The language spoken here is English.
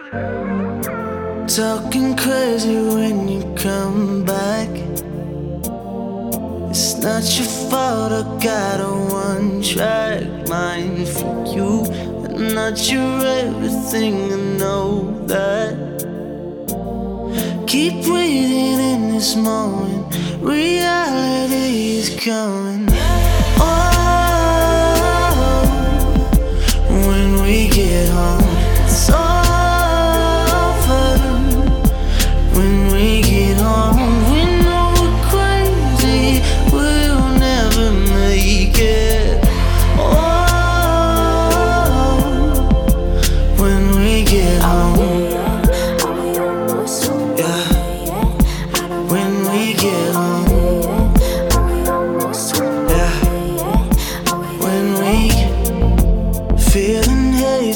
Talking crazy when you come back. It's not your fault, I got a one-track mind for you. I'm not your everything, I know that. Keep breathing in this moment, reality is coming. Oh, when we get home, it's all